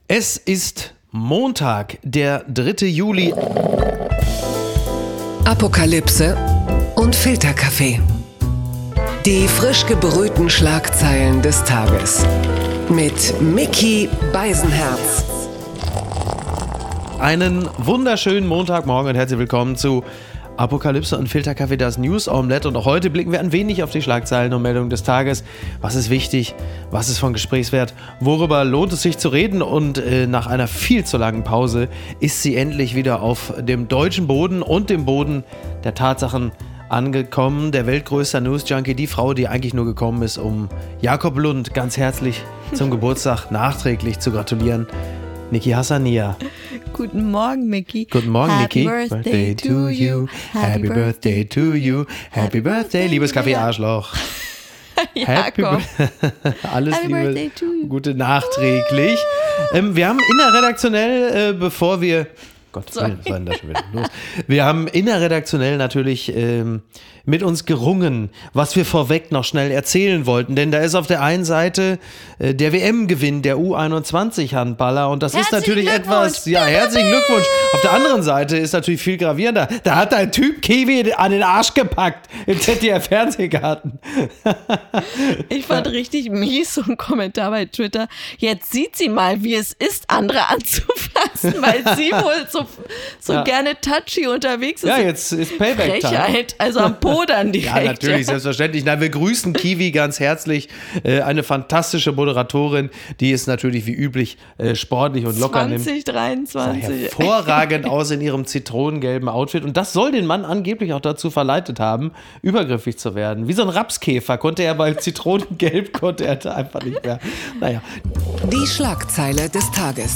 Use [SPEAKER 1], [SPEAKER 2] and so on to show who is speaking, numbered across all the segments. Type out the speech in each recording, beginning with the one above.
[SPEAKER 1] Es ist Montag, der 3. Juli.
[SPEAKER 2] Apokalypse und Filterkaffee. Die frisch gebrühten Schlagzeilen des Tages. Mit Micky Beisenherz.
[SPEAKER 1] Einen wunderschönen Montagmorgen und herzlich willkommen zu Apokalypse und Filterkaffee, das News Omelette. Und auch heute blicken wir ein wenig auf die Schlagzeilen und Meldungen des Tages. Was ist wichtig? Was ist von Gesprächswert? Worüber lohnt es sich zu reden? Und nach einer viel zu langen Pause ist sie endlich wieder auf dem deutschen Boden und dem Boden der Tatsachen angekommen. Der weltgrößte News-Junkie, die Frau, die eigentlich nur gekommen ist, um Jakob Lund ganz herzlich zum Geburtstag nachträglich zu gratulieren. Niki Hassania.
[SPEAKER 3] Guten Morgen, Micky.
[SPEAKER 1] Guten Morgen, Niki.
[SPEAKER 3] Happy Birthday to you.
[SPEAKER 1] Happy Birthday to you. Happy Birthday, liebes Kaffee-Arschloch.
[SPEAKER 3] Jakob.
[SPEAKER 1] Alles
[SPEAKER 3] Happy
[SPEAKER 1] Liebe,
[SPEAKER 3] Birthday to you.
[SPEAKER 1] Gute nachträglich. Wir haben innerredaktionell, bevor wir... Gott, was war denn da schon wieder los? Wir haben innerredaktionell natürlich mit uns gerungen, was wir vorweg noch schnell erzählen wollten. Denn da ist auf der einen Seite der WM-Gewinn der U21-Handballer und das ist natürlich etwas, ja, herzlichen Glückwunsch. Auf der anderen Seite ist natürlich viel gravierender. Da hat ein Typ Kiwi an den Arsch gepackt im ZDF-Fernsehgarten.
[SPEAKER 3] Ich fand richtig mies so ein Kommentar bei Twitter. Jetzt sieht sie mal, wie es ist, andere anzufassen, weil sie wohl so gerne touchy unterwegs ist.
[SPEAKER 1] Ja, jetzt ist Payback-Time.
[SPEAKER 3] Frechheit, also am Podern direkt.
[SPEAKER 1] Ja, natürlich, selbstverständlich. Na, wir grüßen Kiwi ganz herzlich. Eine fantastische Moderatorin, die ist natürlich wie üblich sportlich und locker nimmt.
[SPEAKER 3] 2023.
[SPEAKER 1] Sah hervorragend aus in ihrem zitronengelben Outfit. Und das soll den Mann angeblich auch dazu verleitet haben, übergriffig zu werden. Wie so ein Rapskäfer konnte er bei Zitronengelb, konnte er da einfach nicht mehr. Naja.
[SPEAKER 2] Die Schlagzeile des Tages.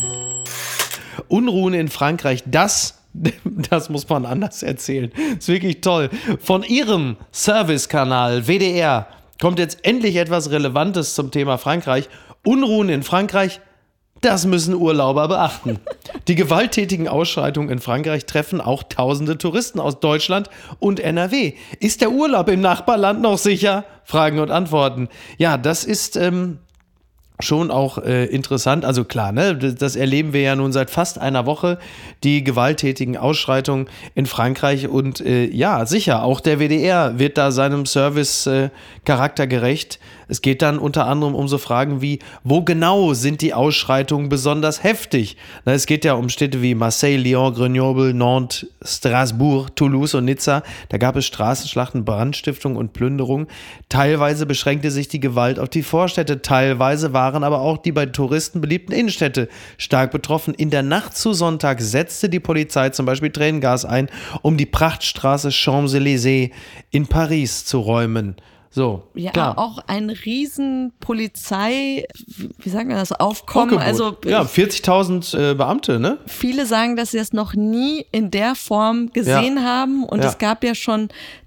[SPEAKER 1] Unruhen in Frankreich, das muss man anders erzählen. Das ist wirklich toll. Von ihrem Servicekanal WDR kommt jetzt endlich etwas Relevantes zum Thema Frankreich. Unruhen in Frankreich, das müssen Urlauber beachten. Die gewalttätigen Ausschreitungen in Frankreich treffen auch tausende Touristen aus Deutschland und NRW. Ist der Urlaub im Nachbarland noch sicher? Fragen und Antworten. Ja, das ist schon auch interessant, also klar, ne, das erleben wir ja nun seit fast einer Woche, die gewalttätigen Ausschreitungen in Frankreich und ja, sicher, auch der WDR wird da seinem Service-Charakter gerecht. Es geht dann unter anderem um so Fragen wie, wo genau sind die Ausschreitungen besonders heftig? Na, es geht ja um Städte wie Marseille, Lyon, Grenoble, Nantes, Strasbourg, Toulouse und Nizza. Da gab es Straßenschlachten, Brandstiftungen und Plünderungen. Teilweise beschränkte sich die Gewalt auf die Vorstädte, teilweise waren aber auch die bei Touristen beliebten Innenstädte stark betroffen. In der Nacht zu Sonntag setzte die Polizei zum Beispiel Tränengas ein, um die Prachtstraße Champs-Élysées in Paris zu räumen. So,
[SPEAKER 3] ja,
[SPEAKER 1] klar.
[SPEAKER 3] auch ein riesen Polizei, wie sagen wir das, Aufkommen. Also,
[SPEAKER 1] ja, 40.000 Beamte, ne?
[SPEAKER 3] Viele sagen, dass sie das noch nie in der Form gesehen haben. Und es gab ja schon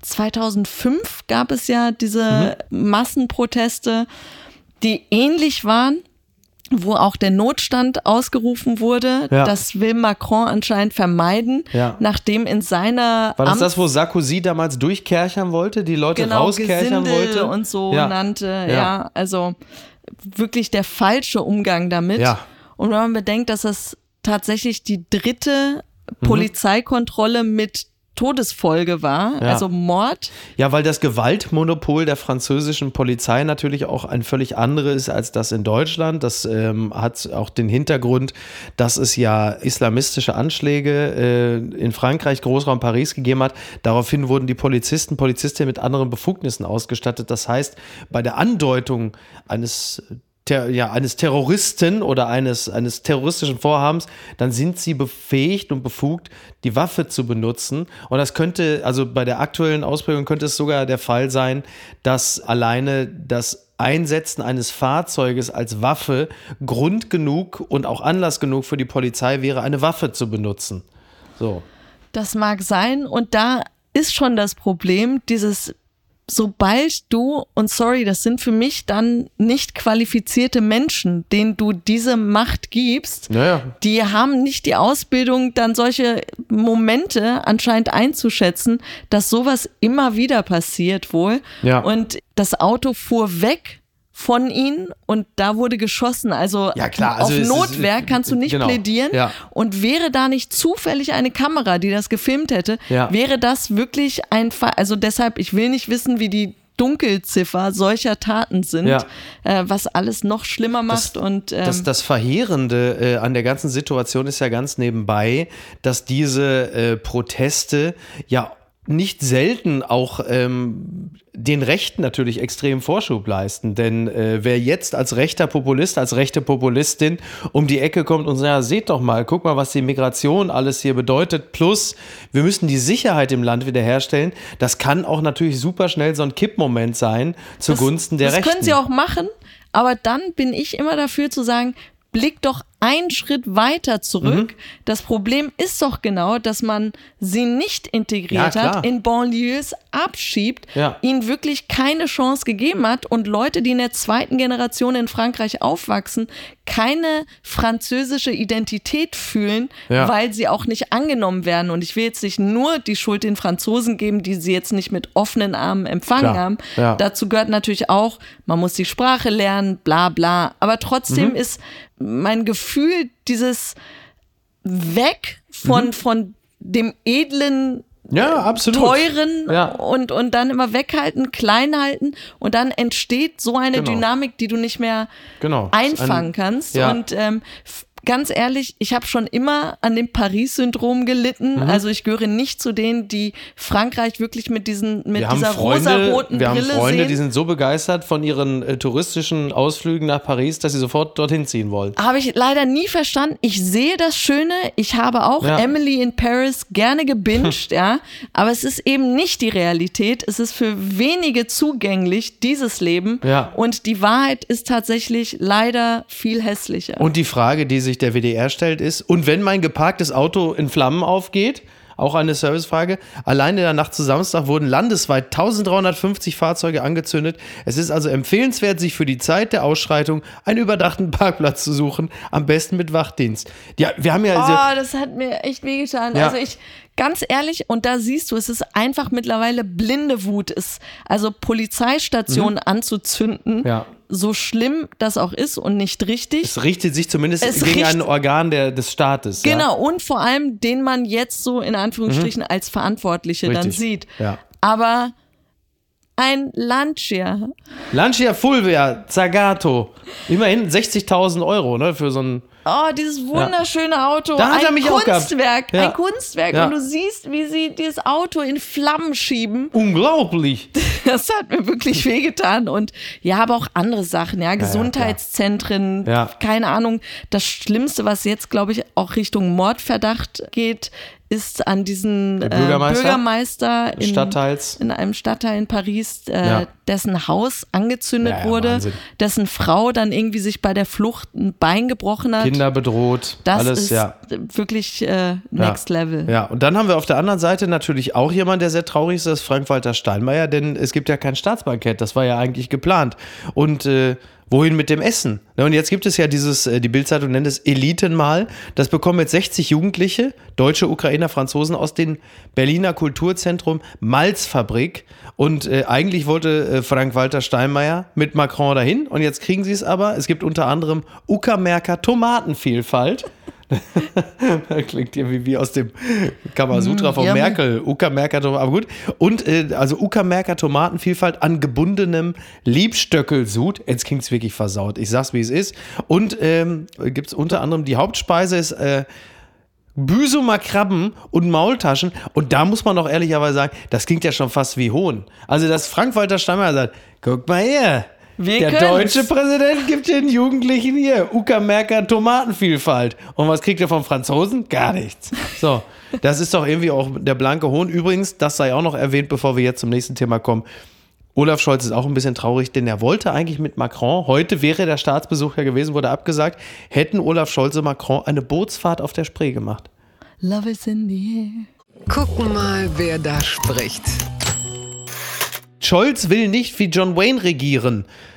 [SPEAKER 3] 2005 gab es ja diese Massenproteste, die ähnlich waren, wo auch der Notstand ausgerufen wurde.
[SPEAKER 1] Ja.
[SPEAKER 3] Das will Macron anscheinend vermeiden, nachdem in seiner
[SPEAKER 1] War das, wo Sarkozy damals durchkerchern wollte, die Leute rauskerchern
[SPEAKER 3] Gesindel
[SPEAKER 1] wollte?
[SPEAKER 3] Und so nannte. Ja, also wirklich der falsche Umgang damit.
[SPEAKER 1] Ja.
[SPEAKER 3] Und wenn man bedenkt, dass das tatsächlich die dritte Polizeikontrolle mit Todesfolge war, also Mord.
[SPEAKER 1] Ja, weil das Gewaltmonopol der französischen Polizei natürlich auch ein völlig anderes ist als das in Deutschland. Das hat auch den Hintergrund, dass es ja islamistische Anschläge in Frankreich, Großraum Paris gegeben hat. Daraufhin wurden die Polizistinnen mit anderen Befugnissen ausgestattet. Das heißt, bei der Andeutung eines Terroristen oder eines terroristischen Vorhabens, dann sind sie befähigt und befugt, die Waffe zu benutzen. Und das könnte, also bei der aktuellen Ausprägung könnte es sogar der Fall sein, dass alleine das Einsetzen eines Fahrzeuges als Waffe Grund genug und auch Anlass genug für die Polizei wäre, eine Waffe zu benutzen. So.
[SPEAKER 3] Das mag sein. Und da ist schon das Problem, sobald du, und sorry, das sind für mich dann nicht qualifizierte Menschen, denen du diese Macht gibst, die haben nicht die Ausbildung, dann solche Momente anscheinend einzuschätzen, dass sowas immer wieder passiert wohl. Ja. Und das Auto fuhr weg von ihnen und da wurde geschossen. Also,
[SPEAKER 1] Ja, klar, also
[SPEAKER 3] auf Notwehr kannst du nicht
[SPEAKER 1] genau,
[SPEAKER 3] plädieren.
[SPEAKER 1] ja.
[SPEAKER 3] Und wäre da nicht zufällig eine Kamera, die das gefilmt hätte,
[SPEAKER 1] Ja.
[SPEAKER 3] wäre das wirklich ein Fall. Also deshalb, ich will nicht wissen, wie die Dunkelziffer solcher Taten sind,
[SPEAKER 1] Ja.
[SPEAKER 3] was alles noch schlimmer macht.
[SPEAKER 1] Das Verheerende an der ganzen Situation ist ja ganz nebenbei, dass diese Proteste ja nicht selten auch den Rechten natürlich extrem Vorschub leisten. Denn wer jetzt als rechter Populist, als rechte Populistin um die Ecke kommt und sagt, ja, seht doch mal, guck mal, was die Migration alles hier bedeutet, plus wir müssen die Sicherheit im Land wiederherstellen, das kann auch natürlich super schnell so ein Kippmoment sein zugunsten der Rechten.
[SPEAKER 3] Das können sie auch machen, aber dann bin ich immer dafür zu sagen, blick doch einen Schritt weiter zurück. Das Problem ist doch genau, dass man sie nicht integriert
[SPEAKER 1] Ja, klar.
[SPEAKER 3] hat, in Banlieues abschiebt,
[SPEAKER 1] Ja.
[SPEAKER 3] ihnen wirklich keine Chance gegeben hat und Leute, die in der zweiten Generation in Frankreich aufwachsen, keine französische Identität fühlen,
[SPEAKER 1] Ja.
[SPEAKER 3] weil sie auch nicht angenommen werden. Und ich will jetzt nicht nur die Schuld den Franzosen geben, die sie jetzt nicht mit offenen Armen empfangen
[SPEAKER 1] Klar.
[SPEAKER 3] haben.
[SPEAKER 1] Ja.
[SPEAKER 3] Dazu gehört natürlich auch, man muss die Sprache lernen, bla bla. Aber trotzdem ist mein Gefühl dieses Weg von dem edlen,
[SPEAKER 1] Ja, absolut.
[SPEAKER 3] teuren
[SPEAKER 1] Ja.
[SPEAKER 3] und dann immer weghalten, klein halten und dann entsteht so eine
[SPEAKER 1] Genau.
[SPEAKER 3] Dynamik, die du nicht mehr
[SPEAKER 1] Genau.
[SPEAKER 3] einfangen kannst.
[SPEAKER 1] ja.
[SPEAKER 3] Und ganz ehrlich, ich habe schon immer an dem Paris-Syndrom gelitten. Also ich gehöre nicht zu denen, die Frankreich wirklich mit dieser rosaroten
[SPEAKER 1] wir haben
[SPEAKER 3] Brille
[SPEAKER 1] Freunde,
[SPEAKER 3] sehen.
[SPEAKER 1] die sind so begeistert von ihren touristischen Ausflügen nach Paris, dass sie sofort dorthin ziehen wollen.
[SPEAKER 3] Habe ich leider nie verstanden. Ich sehe das Schöne. Ich habe auch
[SPEAKER 1] Ja.
[SPEAKER 3] Emily in Paris gerne gebinged, ja. Aber es ist eben nicht die Realität. Es ist für wenige zugänglich, dieses Leben.
[SPEAKER 1] Ja.
[SPEAKER 3] Und die Wahrheit ist tatsächlich leider viel hässlicher.
[SPEAKER 1] Und die Frage, die sich der WDR stellt, ist, und wenn mein geparktes Auto in Flammen aufgeht, auch eine Servicefrage, allein in der Nacht zu Samstag wurden landesweit 1350 Fahrzeuge angezündet. Es ist also empfehlenswert, sich für die Zeit der Ausschreitung einen überdachten Parkplatz zu suchen, am besten mit Wachdienst. Ja, wir haben ja...
[SPEAKER 3] Das hat mir echt wehgetan.
[SPEAKER 1] Ja.
[SPEAKER 3] Also ganz ehrlich, und da siehst du, es ist einfach mittlerweile blinde Wut. Also Polizeistationen anzuzünden,
[SPEAKER 1] Ja.
[SPEAKER 3] so schlimm das auch ist und nicht richtig.
[SPEAKER 1] Es richtet sich zumindest
[SPEAKER 3] Es
[SPEAKER 1] gegen ein
[SPEAKER 3] richtet-
[SPEAKER 1] Organ des Staates.
[SPEAKER 3] Genau, und vor allem, den man jetzt so in Anführungsstrichen als Verantwortliche dann
[SPEAKER 1] Richtig.
[SPEAKER 3] sieht.
[SPEAKER 1] Ja.
[SPEAKER 3] Aber ein Lancia,
[SPEAKER 1] Lancia Fulvia Zagato, immerhin 60.000 Euro, ne, für so ein...
[SPEAKER 3] dieses wunderschöne Auto,
[SPEAKER 1] Da hat er
[SPEAKER 3] ein
[SPEAKER 1] mich auch gehabt.
[SPEAKER 3] Kunstwerk,
[SPEAKER 1] Ja.
[SPEAKER 3] ein Kunstwerk.
[SPEAKER 1] Ja.
[SPEAKER 3] Und du siehst, wie sie dieses Auto in Flammen schieben.
[SPEAKER 1] Unglaublich.
[SPEAKER 3] Das hat mir wirklich wehgetan. Und ja, aber auch andere Sachen, ja, Gesundheitszentren,
[SPEAKER 1] Ja.
[SPEAKER 3] keine Ahnung. Das Schlimmste, was jetzt, glaube ich, auch Richtung Mordverdacht geht, ist an diesen
[SPEAKER 1] Der Bürgermeister?
[SPEAKER 3] Bürgermeister
[SPEAKER 1] Stadtteils.
[SPEAKER 3] in einem Stadtteil in Paris,
[SPEAKER 1] Ja.
[SPEAKER 3] dessen Haus angezündet
[SPEAKER 1] Ja, ja,
[SPEAKER 3] wurde,
[SPEAKER 1] Wahnsinn.
[SPEAKER 3] dessen Frau dann irgendwie sich bei der Flucht ein Bein gebrochen hat.
[SPEAKER 1] Kinder bedroht,
[SPEAKER 3] Das
[SPEAKER 1] alles,
[SPEAKER 3] ist
[SPEAKER 1] ja.
[SPEAKER 3] wirklich Next Level.
[SPEAKER 1] Ja, und dann haben wir auf der anderen Seite natürlich auch jemand, der sehr traurig ist, das ist Frank-Walter Steinmeier, denn es gibt ja kein Staatsbankett, das war ja eigentlich geplant. Und wohin mit dem Essen? Und jetzt gibt es ja die Bild-Zeitung nennt es Elitenmahl, das bekommen jetzt 60 Jugendliche, Deutsche, Ukrainer, Franzosen aus dem Berliner Kulturzentrum Malzfabrik und eigentlich wollte Frank-Walter Steinmeier mit Macron dahin und jetzt kriegen sie es aber, es gibt unter anderem Uckermärker Tomatenvielfalt. Klingt irgendwie wie aus dem Kamasutra von
[SPEAKER 3] yummy.
[SPEAKER 1] Merkel. Uckermärker Tomaten, aber gut. Und also Uckermärker Tomatenvielfalt an gebundenem Liebstöckelsud. Jetzt klingt es wirklich versaut. Ich sag's, wie es ist. Und gibt es unter anderem die Hauptspeise ist Büsumer Krabben und Maultaschen. Und da muss man doch ehrlicherweise sagen, das klingt ja schon fast wie Hohn. Also, dass Frank-Walter Steinmeier sagt, guck mal her.
[SPEAKER 3] Wir
[SPEAKER 1] Der
[SPEAKER 3] können's.
[SPEAKER 1] deutsche Präsident gibt den Jugendlichen hier Uckermärker Tomatenvielfalt. Und was kriegt er vom Franzosen? Gar nichts. So, das ist doch irgendwie auch der blanke Hohn. Übrigens, das sei auch noch erwähnt, bevor wir jetzt zum nächsten Thema kommen. Olaf Scholz ist auch ein bisschen traurig, denn er wollte eigentlich mit Macron, heute wäre der Staatsbesuch ja gewesen, wurde abgesagt, hätten Olaf Scholz und Macron eine Bootsfahrt auf der Spree gemacht.
[SPEAKER 3] Love is in the air.
[SPEAKER 2] Gucken mal, wer da spricht.
[SPEAKER 1] Scholz will nicht wie John Wayne regieren.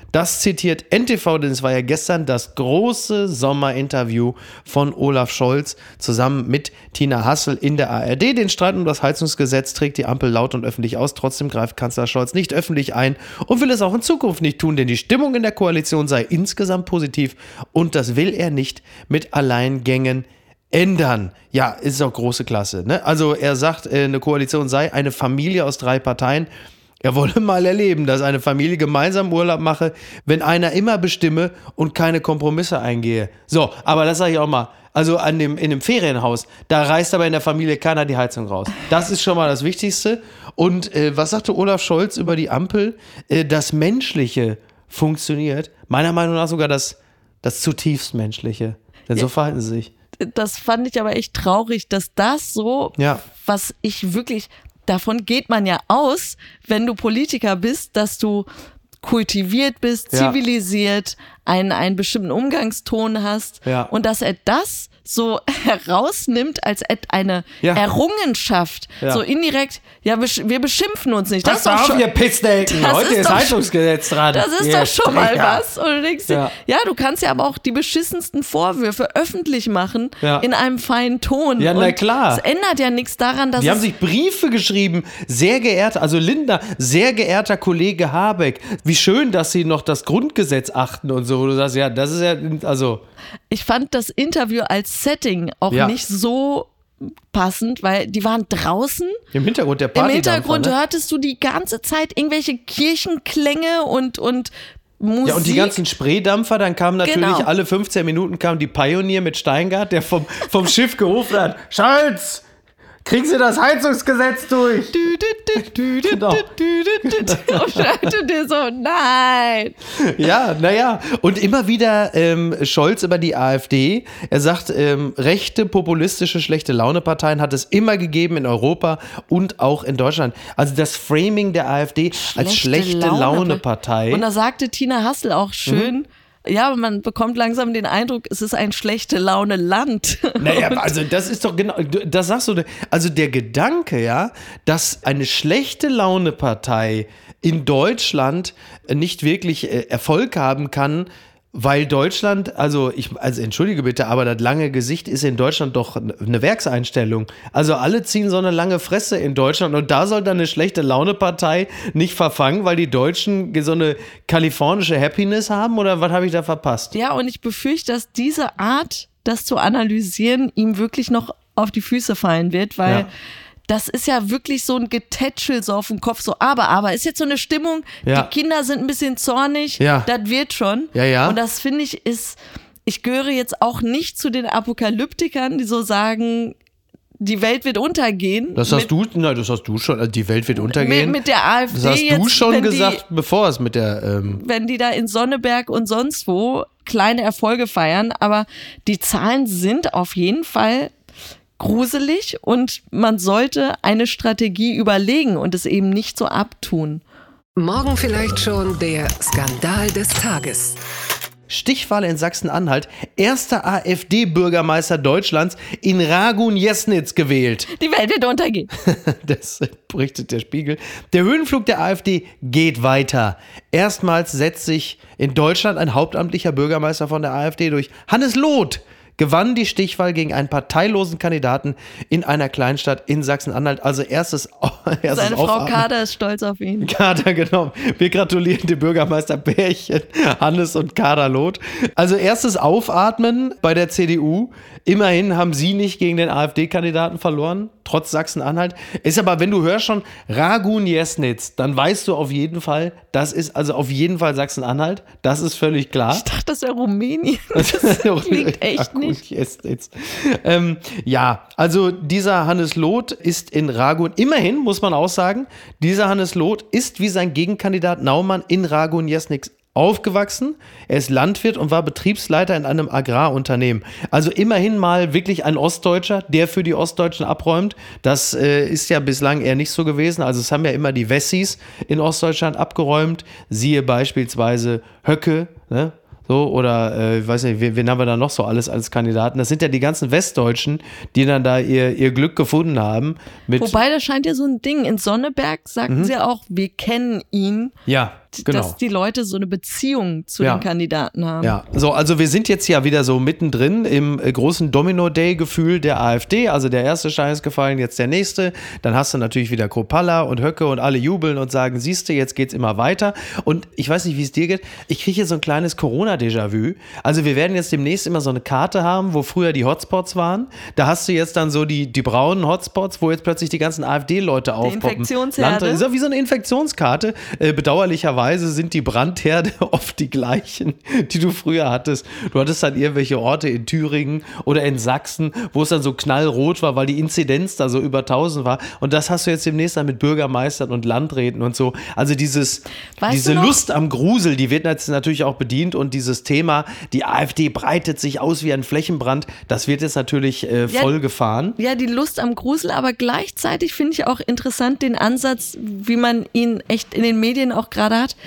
[SPEAKER 1] Das zitiert NTV, denn es war ja gestern das große Sommerinterview von Olaf Scholz zusammen mit Tina Hassel in der ARD. Den Streit um das Heizungsgesetz trägt die Ampel laut und öffentlich aus. Trotzdem greift Kanzler Scholz nicht öffentlich ein und will es auch in Zukunft nicht tun, denn die Stimmung in der Koalition sei insgesamt positiv und das will er nicht mit Alleingängen ändern. Ja, ist auch große Klasse. Ne? Also er sagt, eine Koalition sei eine Familie aus 3 Parteien. Er wolle mal erleben, dass eine Familie gemeinsam Urlaub mache, wenn einer immer bestimme und keine Kompromisse eingehe. So, aber das sage ich auch mal. Also in dem Ferienhaus, da reißt aber in der Familie keiner die Heizung raus. Das ist schon mal das Wichtigste. Und was sagte Olaf Scholz über die Ampel? Das Menschliche funktioniert. Meiner Meinung nach sogar das zutiefst Menschliche. Denn so verhalten sie sich.
[SPEAKER 3] Das fand ich aber echt traurig, dass das so, was ich wirklich... Davon geht man ja aus, wenn du Politiker bist, dass du kultiviert bist, zivilisiert, einen bestimmten Umgangston hast und dass er das so herausnimmt als eine Errungenschaft, so indirekt, wir beschimpfen uns nicht.
[SPEAKER 1] Pass auf, ihr Pissnelken, heute ist Heizungsgesetz dran.
[SPEAKER 3] Das ist doch schon mal was. Und du denkst dir, du kannst ja aber auch die beschissensten Vorwürfe öffentlich machen in einem feinen Ton.
[SPEAKER 1] Ja, na klar.
[SPEAKER 3] Es ändert ja nichts daran, dass
[SPEAKER 1] die haben sich Briefe geschrieben, sehr geehrter, also Linda, sehr geehrter Kollege Habeck, wie schön, dass Sie noch das Grundgesetz achten und so. Du sagst, ja, das ist ja, also...
[SPEAKER 3] Ich fand das Interview als Setting auch nicht so passend, weil die waren draußen.
[SPEAKER 1] Im Hintergrund der Party.
[SPEAKER 3] Im Hintergrund hörtest du die ganze Zeit irgendwelche Kirchenklänge und Musik.
[SPEAKER 1] Ja, und die ganzen Spreedampfer, dann kamen natürlich alle 15 Minuten kam die Pioneer mit Steingart, der vom Schiff gerufen hat, Scholz, kriegen Sie das Heizungsgesetz durch? Genau.
[SPEAKER 3] Und der so, nein.
[SPEAKER 1] Ja, naja. Und immer wieder Scholz über die AfD. Er sagt, rechte, populistische, schlechte Laune-Parteien hat es immer gegeben in Europa und auch in Deutschland. Also das Framing der AfD als schlechte Laune-Partei.
[SPEAKER 3] Und da sagte Tina Hassel auch schön, ja, man bekommt langsam den Eindruck, es ist ein schlechte Laune-Land.
[SPEAKER 1] Naja, also das ist doch genau, das sagst du, also der Gedanke, dass eine schlechte Laune-Partei in Deutschland nicht wirklich Erfolg haben kann, weil Deutschland, also entschuldige bitte, aber das lange Gesicht ist in Deutschland doch eine Werkseinstellung. Also alle ziehen so eine lange Fresse in Deutschland und da soll dann eine schlechte Laune-Partei nicht verfangen, weil die Deutschen so eine kalifornische Happiness haben oder was habe ich da verpasst?
[SPEAKER 3] Ja, und ich befürchte, dass diese Art, das zu analysieren, ihm wirklich noch auf die Füße fallen wird, weil das ist ja wirklich so ein Getätschel so auf dem Kopf, so aber ist jetzt so eine Stimmung, die Kinder sind ein bisschen zornig, das wird schon.
[SPEAKER 1] Ja.
[SPEAKER 3] Und das finde ich ich gehöre jetzt auch nicht zu den Apokalyptikern, die so sagen, die Welt wird untergehen.
[SPEAKER 1] Das hast du schon, also die Welt wird untergehen.
[SPEAKER 3] Mit der AfD.
[SPEAKER 1] Das hast jetzt, du schon gesagt, bevor es mit der...
[SPEAKER 3] Wenn die da in Sonneberg und sonst wo kleine Erfolge feiern, aber die Zahlen sind auf jeden Fall gruselig und man sollte eine Strategie überlegen und es eben nicht so abtun.
[SPEAKER 2] Morgen vielleicht schon der Skandal des Tages.
[SPEAKER 1] Stichwahl in Sachsen-Anhalt. Erster AfD-Bürgermeister Deutschlands in Ragun-Jesnitz gewählt.
[SPEAKER 3] Die Welt wird untergehen.
[SPEAKER 1] Das berichtet der Spiegel. Der Höhenflug der AfD geht weiter. Erstmals setzt sich in Deutschland ein hauptamtlicher Bürgermeister von der AfD durch. Hannes Loth gewann die Stichwahl gegen einen parteilosen Kandidaten in einer Kleinstadt in Sachsen-Anhalt. Also erstes
[SPEAKER 3] Seine Frau Kader ist stolz auf ihn.
[SPEAKER 1] Kader, genau. Wir gratulieren dem Bürgermeisterpärchen Hannes und Kader Loth. Also erstes Aufatmen bei der CDU. Immerhin haben sie nicht gegen den AfD-Kandidaten verloren, trotz Sachsen-Anhalt. Ist aber, wenn du hörst schon Ragun-Jesnitz, dann weißt du auf jeden Fall, das ist also auf jeden Fall Sachsen-Anhalt. Das ist völlig klar.
[SPEAKER 3] Ich dachte, das wäre Rumänien. Das klingt echt nicht.
[SPEAKER 1] Also dieser Hannes Loth ist in Ragun, immerhin muss man auch sagen, dieser Hannes Loth ist wie sein Gegenkandidat Naumann in Ragun-Jesnitz aufgewachsen. Er ist Landwirt und war Betriebsleiter in einem Agrarunternehmen. Also immerhin mal wirklich ein Ostdeutscher, der für die Ostdeutschen abräumt. Das ist ja bislang eher nicht so gewesen. Also es haben ja immer die Wessis in Ostdeutschland abgeräumt. Siehe beispielsweise Höcke, ne? So, oder ich weiß nicht, wen haben wir da noch so alles als Kandidaten? Das sind ja die ganzen Westdeutschen, die dann da ihr Glück gefunden haben.
[SPEAKER 3] Wobei, das scheint ja so ein Ding. In Sonneberg sagten sie auch, wir kennen ihn.
[SPEAKER 1] Ja.
[SPEAKER 3] dass die Leute so eine Beziehung zu den Kandidaten haben.
[SPEAKER 1] Ja, so, also wir sind jetzt ja wieder so mittendrin im großen Domino-Day-Gefühl der AfD. Also der erste Stein ist gefallen, jetzt der nächste. Dann hast du natürlich wieder Kropalla und Höcke und alle jubeln und sagen, siehste, jetzt geht's immer weiter. Und ich weiß nicht, wie es dir geht. Ich kriege hier so ein kleines Corona-Déjà-vu. Also wir werden jetzt demnächst immer so eine Karte haben, wo früher die Hotspots waren. Da hast du jetzt dann so die braunen Hotspots, wo jetzt plötzlich die ganzen AfD-Leute aufpoppen.
[SPEAKER 3] Die Infektionsherde.
[SPEAKER 1] Ist ja wie so eine Infektionskarte. Bedauerlicherweise sind die Brandherde oft die gleichen, die du früher hattest. Du hattest dann irgendwelche Orte in Thüringen oder in Sachsen, wo es dann so knallrot war, weil die Inzidenz da so über 1000 war. Und das hast du jetzt demnächst dann mit Bürgermeistern und Landräten und so. Also diese Lust am Grusel, die wird jetzt natürlich auch bedient und dieses Thema, die AfD breitet sich aus wie ein Flächenbrand, das wird jetzt natürlich voll gefahren.
[SPEAKER 3] Ja, die Lust am Grusel, aber gleichzeitig finde ich auch interessant den Ansatz, wie man ihn echt in den Medien auch gerade hat.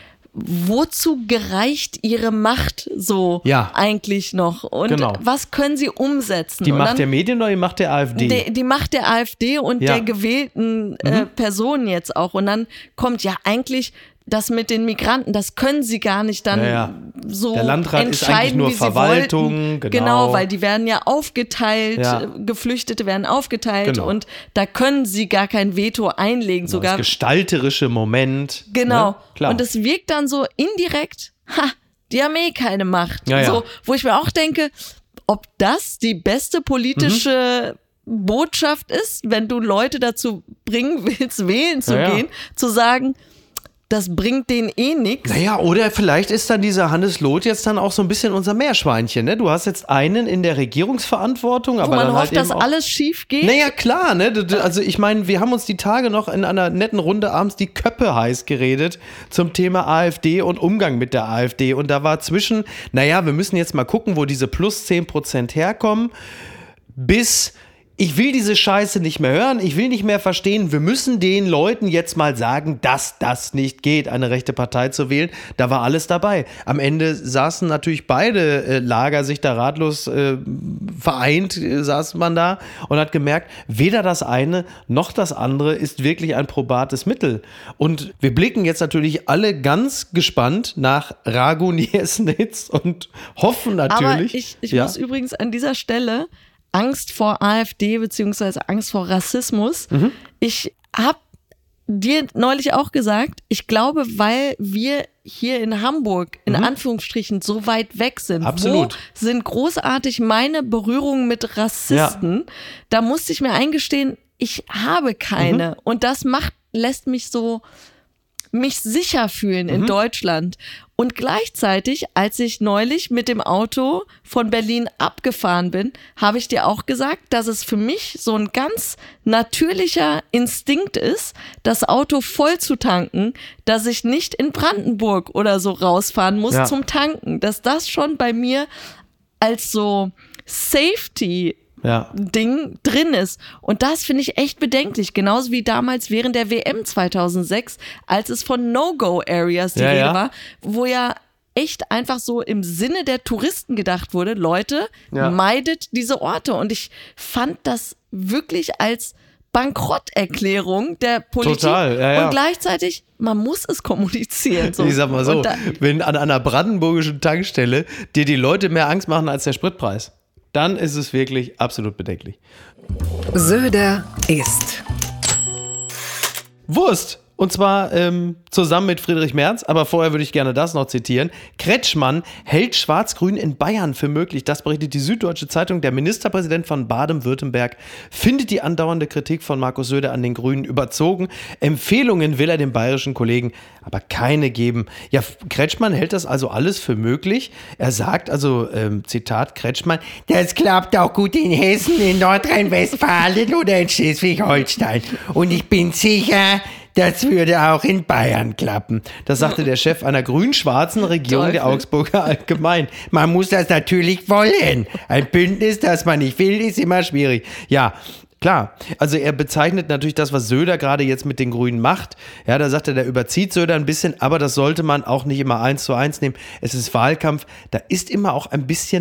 [SPEAKER 3] Wozu gereicht ihre Macht so eigentlich noch? Und was können sie umsetzen?
[SPEAKER 1] Die Macht der Medien oder die Macht der AfD?
[SPEAKER 3] Die Macht der AfD und der gewählten Personen jetzt auch. Und dann kommt eigentlich das mit den Migranten, das können sie gar nicht dann so
[SPEAKER 1] der Landrat
[SPEAKER 3] entscheiden,
[SPEAKER 1] ist eigentlich nur
[SPEAKER 3] wie sie
[SPEAKER 1] Verwaltung,
[SPEAKER 3] wollten.
[SPEAKER 1] Genau,
[SPEAKER 3] weil die werden ja aufgeteilt, Geflüchtete werden aufgeteilt und da können sie gar kein Veto einlegen. Sogar
[SPEAKER 1] das gestalterische Moment.
[SPEAKER 3] Genau.
[SPEAKER 1] Ne? Klar.
[SPEAKER 3] Und es wirkt dann so indirekt, die haben keine Macht. So, wo ich mir auch denke, ob das die beste politische Botschaft ist, wenn du Leute dazu bringen willst, wählen zu gehen, zu sagen, das bringt denen nichts.
[SPEAKER 1] Naja, oder vielleicht ist dann dieser Hannes Loth jetzt dann auch so ein bisschen unser Meerschweinchen, ne? Du hast jetzt einen in der Regierungsverantwortung, aber
[SPEAKER 3] man
[SPEAKER 1] dann
[SPEAKER 3] hofft,
[SPEAKER 1] halt
[SPEAKER 3] dass alles schief geht.
[SPEAKER 1] Naja, klar, ne? Also ich meine, wir haben uns die Tage noch in einer netten Runde abends die Köppe heiß geredet zum Thema AfD und Umgang mit der AfD. Und da war zwischen, wir müssen jetzt mal gucken, wo diese plus 10% herkommen, bis ich will diese Scheiße nicht mehr hören, ich will nicht mehr verstehen, wir müssen den Leuten jetzt mal sagen, dass das nicht geht, eine rechte Partei zu wählen. Da war alles dabei. Am Ende saßen natürlich beide Lager sich da ratlos vereint, saß man da und hat gemerkt, weder das eine noch das andere ist wirklich ein probates Mittel. Und wir blicken jetzt natürlich alle ganz gespannt nach Ragun Jesnitz und hoffen natürlich.
[SPEAKER 3] Aber ich muss übrigens an dieser Stelle Angst vor AfD beziehungsweise Angst vor Rassismus. Ich habe dir neulich auch gesagt, ich glaube, weil wir hier in Hamburg in Anführungsstrichen so weit weg sind,
[SPEAKER 1] Absolut.
[SPEAKER 3] wo sind großartig meine Berührungen mit Rassisten, da musste ich mir eingestehen, ich habe keine. Und das lässt mich sicher fühlen in Deutschland. Und gleichzeitig, als ich neulich mit dem Auto von Berlin abgefahren bin, habe ich dir auch gesagt, dass es für mich so ein ganz natürlicher Instinkt ist, das Auto voll zu tanken, dass ich nicht in Brandenburg oder so rausfahren muss zum Tanken. Dass das schon bei mir als so Safety Ding drin ist. Und das finde ich echt bedenklich. Genauso wie damals während der WM 2006, als es von No-Go-Areas die Rede war, wo ja echt einfach so im Sinne der Touristen gedacht wurde, Leute, meidet diese Orte. Und ich fand das wirklich als Bankrotterklärung der Politik.
[SPEAKER 1] Total,
[SPEAKER 3] Und gleichzeitig, man muss es kommunizieren. So.
[SPEAKER 1] Ich sag mal so, wenn an einer brandenburgischen Tankstelle dir die Leute mehr Angst machen als der Spritpreis, dann ist es wirklich absolut bedenklich.
[SPEAKER 2] Söder isst
[SPEAKER 1] Wurst. Und zwar zusammen mit Friedrich Merz, aber vorher würde ich gerne das noch zitieren. Kretschmann hält Schwarz-Grün in Bayern für möglich. Das berichtet die Süddeutsche Zeitung. Der Ministerpräsident von Baden-Württemberg findet die andauernde Kritik von Markus Söder an den Grünen überzogen. Empfehlungen will er den bayerischen Kollegen aber keine geben. Ja, Kretschmann hält das also alles für möglich. Er sagt also, Zitat Kretschmann, das klappt auch gut in Hessen, in Nordrhein-Westfalen oder in Schleswig-Holstein. Und ich bin sicher, das würde auch in Bayern klappen. Das sagte der Chef einer grün-schwarzen Regierung der Augsburger Allgemein. Man muss das natürlich wollen. Ein Bündnis, das man nicht will, ist immer schwierig. Ja, klar. Also er bezeichnet natürlich das, was Söder gerade jetzt mit den Grünen macht. Ja, da sagt er, der überzieht Söder ein bisschen, aber das sollte man auch nicht immer 1:1 nehmen. Es ist Wahlkampf. Da ist immer auch ein bisschen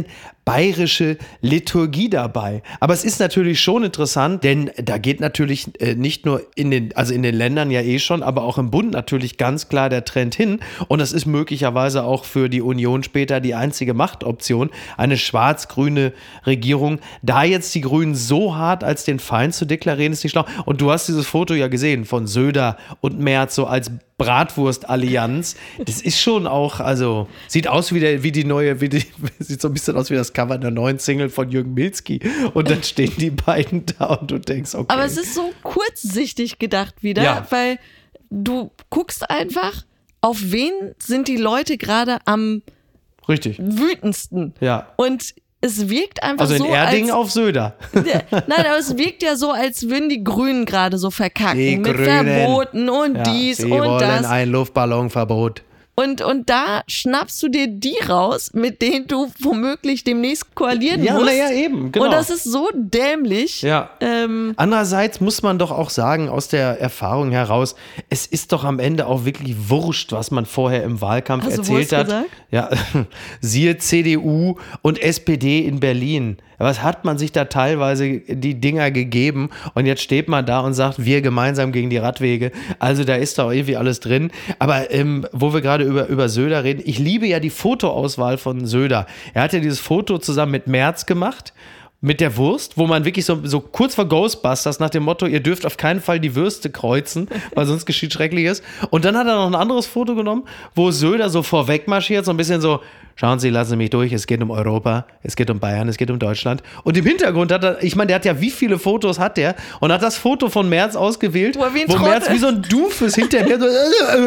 [SPEAKER 1] bayerische Liturgie dabei. Aber es ist natürlich schon interessant, denn da geht natürlich nicht nur in den Ländern ja eh schon, aber auch im Bund natürlich ganz klar der Trend hin. Und das ist möglicherweise auch für die Union später die einzige Machtoption, eine schwarz-grüne Regierung. Da jetzt die Grünen so hart als den Feind zu deklarieren, ist nicht schlau. Und du hast dieses Foto ja gesehen von Söder und Merz so als Bratwurst-Allianz. Das ist schon auch, also sieht aus sieht so ein bisschen aus wie das Cover der neuen Single von Jürgen Milzki. Und dann stehen die beiden da und du denkst, okay.
[SPEAKER 3] Aber es ist so kurzsichtig gedacht wieder, weil du guckst einfach, auf wen sind die Leute gerade am wütendsten.
[SPEAKER 1] Ja.
[SPEAKER 3] Und es wirkt einfach so,
[SPEAKER 1] also in Erding auf Söder.
[SPEAKER 3] Nein, aber es wirkt ja so, als würden die Grünen gerade so verkacken. Mit Verboten und dies
[SPEAKER 1] sie
[SPEAKER 3] und
[SPEAKER 1] wollen
[SPEAKER 3] das.
[SPEAKER 1] ein Luftballonverbot.
[SPEAKER 3] Und da schnappst du dir die raus, mit denen du womöglich demnächst koalieren musst.
[SPEAKER 1] Ja, naja, eben, genau.
[SPEAKER 3] Und das ist so dämlich.
[SPEAKER 1] Ja. Andererseits muss man doch auch sagen, aus der Erfahrung heraus, es ist doch am Ende auch wirklich wurscht, was man vorher im Wahlkampf erzählt hat. Gesagt? Ja, siehe CDU und SPD in Berlin. Was hat man sich da teilweise die Dinger gegeben und jetzt steht man da und sagt, wir gemeinsam gegen die Radwege. Also da ist doch irgendwie alles drin. Aber wo wir gerade über Söder reden, ich liebe ja die Fotoauswahl von Söder. Er hat ja dieses Foto zusammen mit Merz gemacht. Mit der Wurst, wo man wirklich so kurz vor Ghostbusters nach dem Motto, ihr dürft auf keinen Fall die Würste kreuzen, weil sonst geschieht Schreckliches. Und dann hat er noch ein anderes Foto genommen, wo Söder so vorweg marschiert, so ein bisschen so, schauen Sie, lassen Sie mich durch, es geht um Europa, es geht um Bayern, es geht um Deutschland. Und im Hintergrund hat er, ich meine, der hat ja, wie viele Fotos hat der? Und hat das Foto von Merz ausgewählt, wo Merz wie so ein Doofus hinterher so,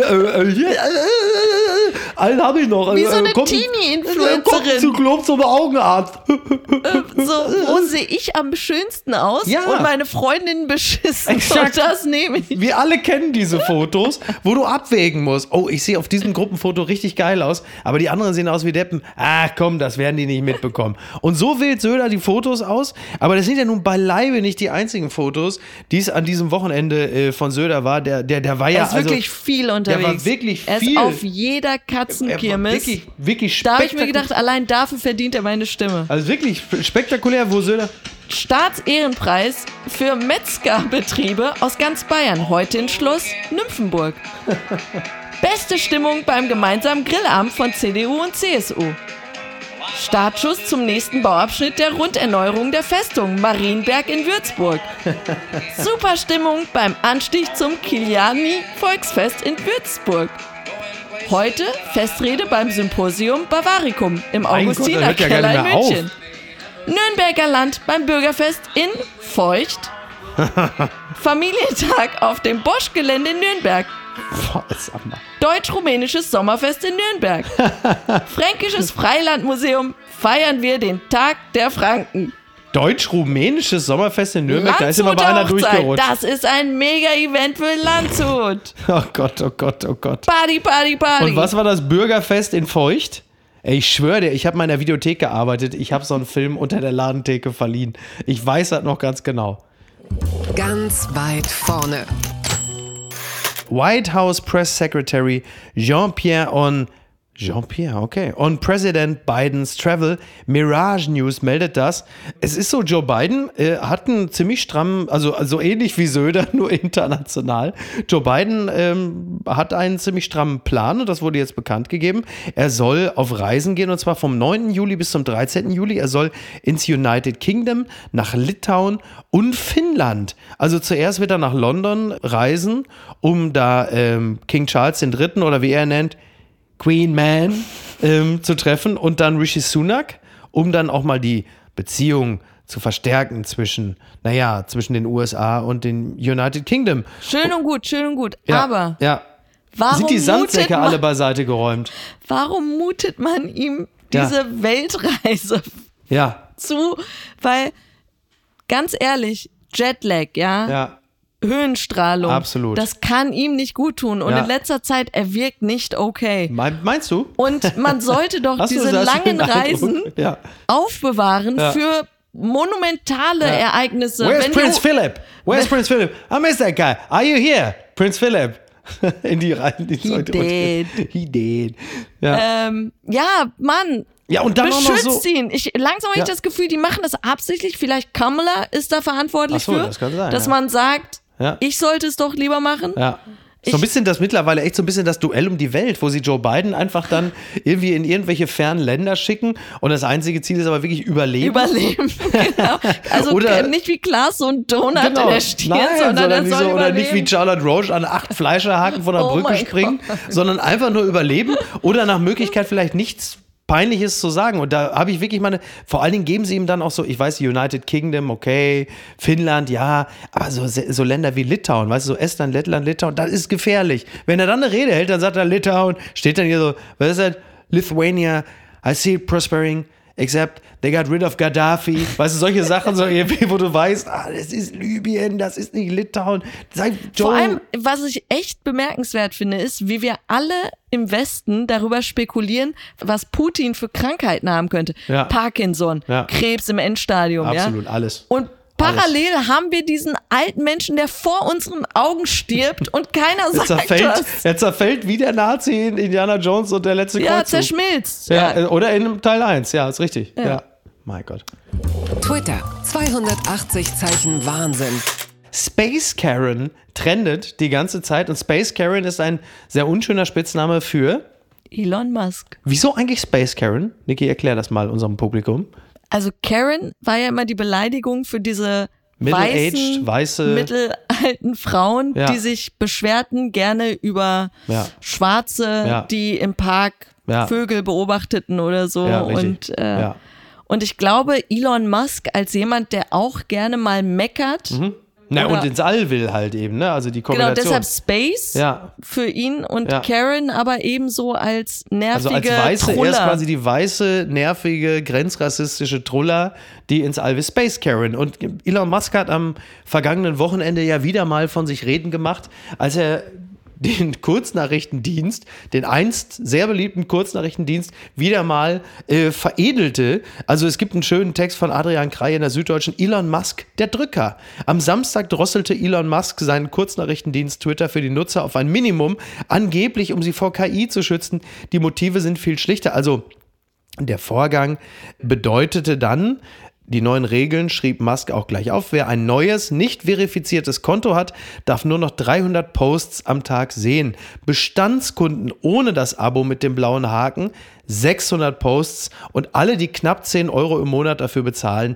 [SPEAKER 1] einen habe ich noch.
[SPEAKER 3] Wie so eine Teenie-Influencerin.
[SPEAKER 1] Kommt zu Glob zum Augenarzt.
[SPEAKER 3] Wo sehe ich am schönsten aus und meine Freundin beschissen.
[SPEAKER 1] Exakt.
[SPEAKER 3] Und das nehme ich.
[SPEAKER 1] Wir alle kennen diese Fotos, wo du abwägen musst. Oh, ich sehe auf diesem Gruppenfoto richtig geil aus, aber die anderen sehen aus wie Deppen. Ach komm, das werden die nicht mitbekommen. Und so wählt Söder die Fotos aus, aber das sind ja nun beileibe nicht die einzigen Fotos, die es an diesem Wochenende von Söder war. Der war ja
[SPEAKER 3] er ist wirklich viel unterwegs.
[SPEAKER 1] Der war wirklich viel.
[SPEAKER 3] Er ist auf jeder Katzenkirmes.
[SPEAKER 1] Wirklich
[SPEAKER 3] da habe ich mir gedacht, allein dafür verdient er meine Stimme.
[SPEAKER 1] Also wirklich spektakulär, wo Söder...
[SPEAKER 3] Staatsehrenpreis für Metzgerbetriebe aus ganz Bayern. Heute in Schloss Nymphenburg. Beste Stimmung beim gemeinsamen Grillabend von CDU und CSU. Startschuss zum nächsten Bauabschnitt der Runderneuerung der Festung Marienberg in Würzburg. Super Stimmung beim Anstieg zum Kiliani-Volksfest in Würzburg. Heute Festrede beim Symposium Bavaricum im Augustinerkeller in München. Nürnberger Land beim Bürgerfest in Feucht. Familientag auf dem Bosch-Gelände in Nürnberg. Deutsch-rumänisches Sommerfest in Nürnberg. Fränkisches Freilandmuseum, feiern wir den Tag der Franken.
[SPEAKER 1] Deutsch-rumänisches Sommerfest in Nürnberg, da ist immer bei einer durchgerutscht.
[SPEAKER 3] Das ist ein Mega-Event für Landshut.
[SPEAKER 1] Oh Gott, oh Gott, oh Gott.
[SPEAKER 3] Party, Party, Party.
[SPEAKER 1] Und was war das Bürgerfest in Feucht? Ey, ich schwöre dir, ich habe mal in der Videothek gearbeitet. Ich habe so einen Film unter der Ladentheke verliehen. Ich weiß das noch ganz genau.
[SPEAKER 2] Ganz weit vorne.
[SPEAKER 1] White House Press Secretary Jean-Pierre, okay. On President Bidens Travel. Mirage News meldet das. Es ist so, Joe Biden hat einen ziemlich strammen, also so ähnlich wie Söder, nur international. Joe Biden hat einen ziemlich strammen Plan und das wurde jetzt bekannt gegeben. Er soll auf Reisen gehen und zwar vom 9. Juli bis zum 13. Juli. Er soll ins United Kingdom, nach Litauen und Finnland. Also zuerst wird er nach London reisen, um da King Charles III. Oder wie er nennt, Queen Man zu treffen und dann Rishi Sunak, um dann auch mal die Beziehung zu verstärken zwischen den USA und den United Kingdom.
[SPEAKER 3] Schön und gut.
[SPEAKER 1] Ja,
[SPEAKER 3] aber
[SPEAKER 1] warum sind die Sandsäcke alle beiseite geräumt?
[SPEAKER 3] Warum mutet man ihm diese Weltreise zu? Weil, ganz ehrlich, Jetlag, Höhenstrahlung.
[SPEAKER 1] Absolut.
[SPEAKER 3] Das kann ihm nicht gut tun. Und in letzter Zeit, er wirkt nicht okay.
[SPEAKER 1] Meinst du?
[SPEAKER 3] Und man sollte doch diese langen Reisen aufbewahren für monumentale Ereignisse.
[SPEAKER 1] Where's Prince Philip? Prince Philip? I miss that guy. Are you here? Prince Philip. In die Reihen.
[SPEAKER 3] He did.
[SPEAKER 1] He did. Ja.
[SPEAKER 3] Mann.
[SPEAKER 1] Ja, und dann auch noch
[SPEAKER 3] beschützt
[SPEAKER 1] so.
[SPEAKER 3] ihn. Langsam habe ich das Gefühl, die machen das absichtlich. Vielleicht Kamala ist da verantwortlich für,
[SPEAKER 1] das kann sein,
[SPEAKER 3] dass man sagt,
[SPEAKER 1] Ja.
[SPEAKER 3] ich sollte es doch lieber machen.
[SPEAKER 1] Ja. So ein bisschen mittlerweile echt so ein bisschen das Duell um die Welt, wo sie Joe Biden einfach dann irgendwie in irgendwelche fernen Länder schicken und das einzige Ziel ist aber wirklich Überleben.
[SPEAKER 3] Genau. Also
[SPEAKER 1] Oder-
[SPEAKER 3] nicht wie Klaas so ein Donut in der Stirn,
[SPEAKER 1] Nein,
[SPEAKER 3] sondern er
[SPEAKER 1] wie
[SPEAKER 3] soll
[SPEAKER 1] so, oder nicht wie
[SPEAKER 3] überleben.
[SPEAKER 1] Charlotte Roche an 8 Fleischerhaken von der
[SPEAKER 3] Oh
[SPEAKER 1] Brücke
[SPEAKER 3] mein
[SPEAKER 1] springen, sondern einfach nur überleben oder nach Möglichkeit vielleicht nichts Peinliches zu sagen. Und da habe ich wirklich vor allen Dingen geben sie ihm dann auch so, ich weiß, United Kingdom, okay, Finnland, ja, aber so Länder wie Litauen, weißt du, so Estland, Lettland, Litauen, das ist gefährlich. Wenn er dann eine Rede hält, dann sagt er Litauen, steht dann hier so, was ist das? Lithuania, I see it prospering, except they got rid of Gaddafi. Weißt du, solche Sachen, so irgendwie, wo du weißt, das ist Libyen, das ist nicht Litauen.
[SPEAKER 3] Vor allem, was ich echt bemerkenswert finde, ist, wie wir alle im Westen darüber spekulieren, was Putin für Krankheiten haben könnte.
[SPEAKER 1] Ja.
[SPEAKER 3] Parkinson,
[SPEAKER 1] Ja.
[SPEAKER 3] Krebs im Endstadium.
[SPEAKER 1] Absolut,
[SPEAKER 3] ja?
[SPEAKER 1] alles.
[SPEAKER 3] Und parallel haben wir diesen alten Menschen, der vor unseren Augen stirbt und keiner sagt was.
[SPEAKER 1] Er zerfällt wie der Nazi in Indiana Jones und der letzte
[SPEAKER 3] Ja,
[SPEAKER 1] Kreuzzug.
[SPEAKER 3] zerschmilzt.
[SPEAKER 1] Ja, oder in Teil 1, ja, ist richtig. Ja. Mein Gott.
[SPEAKER 2] Twitter, 280 Zeichen Wahnsinn.
[SPEAKER 1] Space Karen trendet die ganze Zeit und Space Karen ist ein sehr unschöner Spitzname für...
[SPEAKER 3] Elon Musk.
[SPEAKER 1] Wieso eigentlich Space Karen? Niki, erklär das mal unserem Publikum.
[SPEAKER 3] Also Karen war ja immer die Beleidigung für diese
[SPEAKER 1] Middle-aged, weiße...
[SPEAKER 3] mittelalten Frauen,
[SPEAKER 1] Ja.
[SPEAKER 3] die sich beschwerten gerne über
[SPEAKER 1] Ja.
[SPEAKER 3] Schwarze,
[SPEAKER 1] Ja.
[SPEAKER 3] die im Park
[SPEAKER 1] Ja.
[SPEAKER 3] Vögel beobachteten oder so.
[SPEAKER 1] Ja, richtig. Ja.
[SPEAKER 3] Und ich glaube, Elon Musk als jemand, der auch gerne mal meckert,
[SPEAKER 1] Na,
[SPEAKER 3] Oder-
[SPEAKER 1] und ins All will halt eben, ne? Also die
[SPEAKER 3] genau,
[SPEAKER 1] Kombination.
[SPEAKER 3] deshalb Space
[SPEAKER 1] Ja.
[SPEAKER 3] für ihn und
[SPEAKER 1] Ja.
[SPEAKER 3] Karen aber ebenso als
[SPEAKER 1] Also
[SPEAKER 3] nervige
[SPEAKER 1] als Weiße, er
[SPEAKER 3] Truller.
[SPEAKER 1] ist quasi die weiße, nervige, grenzrassistische Truller, die ins All will. Space Karen. Und Elon Musk hat am vergangenen Wochenende ja wieder mal von sich reden gemacht, als er den Kurznachrichtendienst, den einst sehr beliebten Kurznachrichtendienst, wieder mal veredelte. Also es gibt einen schönen Text von Adrian Krei in der Süddeutschen, Elon Musk, der Drücker. Am Samstag drosselte Elon Musk seinen Kurznachrichtendienst Twitter für die Nutzer auf ein Minimum, angeblich um sie vor KI zu schützen. Die Motive sind viel schlichter. Also der Vorgang bedeutete dann, die neuen Regeln schrieb Musk auch gleich auf. Wer ein neues, nicht verifiziertes Konto hat, darf nur noch 300 Posts am Tag sehen. Bestandskunden ohne das Abo mit dem blauen Haken 600 Posts und alle, die knapp 10 Euro im Monat dafür bezahlen,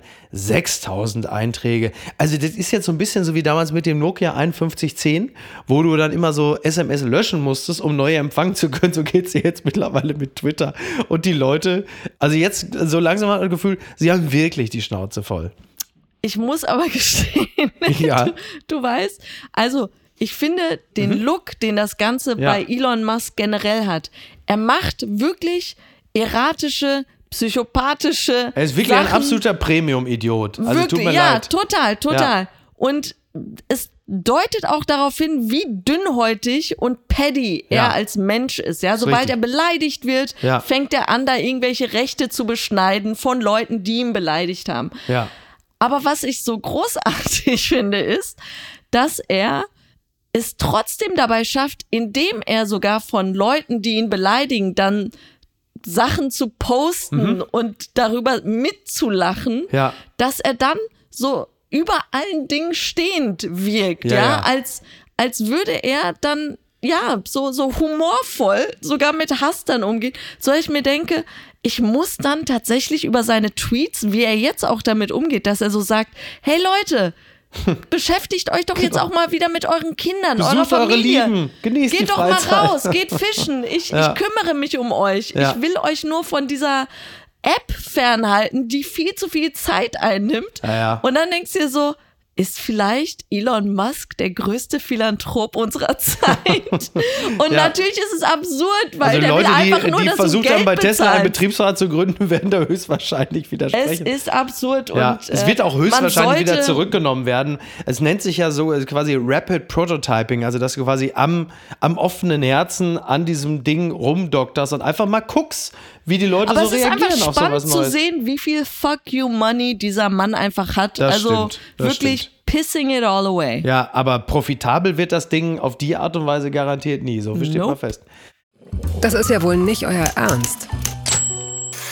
[SPEAKER 1] 6000 Einträge. Also das ist jetzt so ein bisschen so wie damals mit dem Nokia 5110, wo du dann immer so SMS löschen musstest, um neue empfangen zu können. So geht es jetzt mittlerweile mit Twitter. Und die Leute, also jetzt so langsam hat man das Gefühl, sie haben wirklich die Schnauze voll.
[SPEAKER 3] Ich muss aber gestehen,
[SPEAKER 1] Ja.
[SPEAKER 3] du weißt, also ich finde den Look, den das Ganze
[SPEAKER 1] Ja.
[SPEAKER 3] bei Elon Musk generell hat, er macht wirklich erratische, psychopathische
[SPEAKER 1] Er ist wirklich ein
[SPEAKER 3] Sachen.
[SPEAKER 1] absoluter Premium-Idiot. Also
[SPEAKER 3] Wirklich,
[SPEAKER 1] tut mir
[SPEAKER 3] ja,
[SPEAKER 1] leid.
[SPEAKER 3] total.
[SPEAKER 1] Ja.
[SPEAKER 3] Und es deutet auch darauf hin, wie dünnhäutig und paddy
[SPEAKER 1] Ja.
[SPEAKER 3] er als Mensch ist. Ja, sobald
[SPEAKER 1] richtig.
[SPEAKER 3] er beleidigt wird,
[SPEAKER 1] Ja.
[SPEAKER 3] fängt er an, da irgendwelche Rechte zu beschneiden von Leuten, die ihn beleidigt haben.
[SPEAKER 1] Ja.
[SPEAKER 3] Aber was ich so großartig finde, ist, dass er es trotzdem dabei schafft, indem er sogar von Leuten, die ihn beleidigen, dann Sachen zu posten und darüber mitzulachen,
[SPEAKER 1] Ja.
[SPEAKER 3] dass er dann so über allen Dingen stehend wirkt,
[SPEAKER 1] Ja, ja.
[SPEAKER 3] als würde er dann so humorvoll sogar mit Hass dann umgehen, so ich mir denke, ich muss dann tatsächlich über seine Tweets, wie er jetzt auch damit umgeht, dass er so sagt, hey Leute, beschäftigt euch doch jetzt auch mal wieder mit euren Kindern, eurer
[SPEAKER 1] Besucht eure
[SPEAKER 3] Familie.
[SPEAKER 1] Lieben, genießt die
[SPEAKER 3] Geht doch mal
[SPEAKER 1] Freizeit.
[SPEAKER 3] raus, geht fischen. Ich
[SPEAKER 1] Ja.
[SPEAKER 3] kümmere mich um euch.
[SPEAKER 1] Ja.
[SPEAKER 3] Ich will euch nur von dieser App fernhalten, die viel zu viel Zeit einnimmt.
[SPEAKER 1] Ja, ja.
[SPEAKER 3] Und dann denkst du dir so, ist vielleicht Elon Musk der größte Philanthrop unserer Zeit? Und
[SPEAKER 1] Ja.
[SPEAKER 3] natürlich ist es absurd, weil
[SPEAKER 1] Also
[SPEAKER 3] der
[SPEAKER 1] Leute,
[SPEAKER 3] will einfach nur,
[SPEAKER 1] die
[SPEAKER 3] dass
[SPEAKER 1] versucht
[SPEAKER 3] du Geld
[SPEAKER 1] haben, bei Tesla einen
[SPEAKER 3] bezahlst.
[SPEAKER 1] Betriebsrat zu gründen, werden da höchstwahrscheinlich
[SPEAKER 3] Es
[SPEAKER 1] widersprechen.
[SPEAKER 3] ist absurd.
[SPEAKER 1] Ja,
[SPEAKER 3] und
[SPEAKER 1] es wird auch
[SPEAKER 3] man
[SPEAKER 1] höchstwahrscheinlich wieder
[SPEAKER 3] sollte-
[SPEAKER 1] zurückgenommen werden. Es nennt sich ja so quasi Rapid Prototyping, also dass du quasi am offenen Herzen an diesem Ding rumdokterst und einfach mal guckst, wie die Leute
[SPEAKER 3] Aber
[SPEAKER 1] so
[SPEAKER 3] es ist
[SPEAKER 1] reagieren
[SPEAKER 3] einfach
[SPEAKER 1] auf
[SPEAKER 3] spannend
[SPEAKER 1] sowas
[SPEAKER 3] zu
[SPEAKER 1] Neues.
[SPEAKER 3] sehen, wie viel Fuck you Money dieser Mann einfach hat.
[SPEAKER 1] Das
[SPEAKER 3] also
[SPEAKER 1] stimmt, das
[SPEAKER 3] wirklich
[SPEAKER 1] stimmt.
[SPEAKER 3] pissing it all away.
[SPEAKER 1] Ja, aber profitabel wird das Ding auf die Art und Weise garantiert nie. So, steht mal
[SPEAKER 3] Nope.
[SPEAKER 1] fest.
[SPEAKER 2] Das ist ja wohl nicht euer Ernst.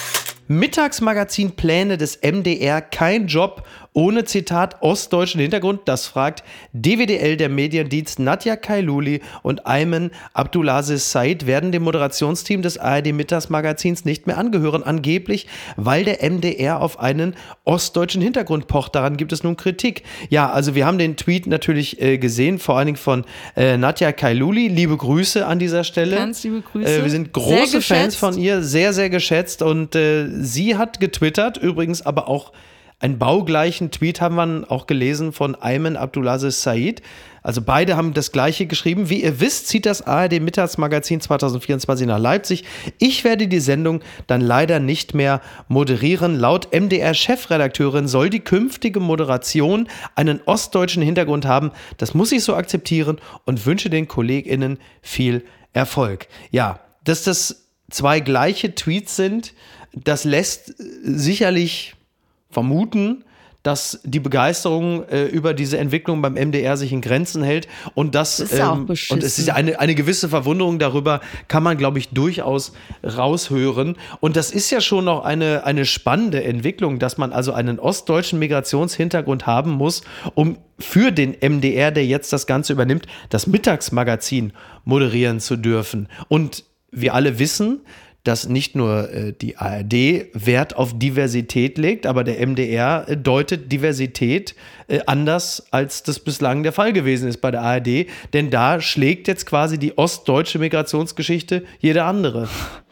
[SPEAKER 1] Mittagsmagazinpläne des MDR, kein Job ohne, Zitat, ostdeutschen Hintergrund. Das fragt DWDL, der Mediendienst. Nadja Kailuli und Ayman Abdulaziz Said werden dem Moderationsteam des ARD-Mittagsmagazins nicht mehr angehören, angeblich, weil der MDR auf einen ostdeutschen Hintergrund pocht. Daran gibt es nun Kritik. Ja, also wir haben den Tweet natürlich gesehen, vor allen Dingen von Nadja Kailuli. Liebe Grüße an dieser Stelle.
[SPEAKER 3] Ganz liebe Grüße.
[SPEAKER 1] Wir sind große Fans von ihr, sehr, sehr geschätzt. Und sie hat getwittert, übrigens aber auch einen baugleichen Tweet haben wir auch gelesen von Ayman Abdulaziz Said. Also beide haben das Gleiche geschrieben. Wie ihr wisst, zieht das ARD-Mittagsmagazin 2024 nach Leipzig. Ich werde die Sendung dann leider nicht mehr moderieren. Laut MDR-Chefredakteurin soll die künftige Moderation einen ostdeutschen Hintergrund haben. Das muss ich so akzeptieren und wünsche den KollegInnen viel Erfolg. Ja, dass das zwei gleiche Tweets sind, das lässt sicherlich vermuten, dass die Begeisterung über diese Entwicklung beim MDR sich in Grenzen hält und das
[SPEAKER 3] ist ja auch beschissen.
[SPEAKER 1] Und es ist eine gewisse Verwunderung darüber, kann man, glaube ich, durchaus raushören. Und das ist ja schon noch eine spannende Entwicklung, dass man also einen ostdeutschen Migrationshintergrund haben muss, um für den MDR, der jetzt das Ganze übernimmt, das Mittagsmagazin moderieren zu dürfen. Und wir alle wissen, dass nicht nur die ARD Wert auf Diversität legt, aber der MDR deutet Diversität anders, als das bislang der Fall gewesen ist bei der ARD. Denn da schlägt jetzt quasi die ostdeutsche Migrationsgeschichte jede andere.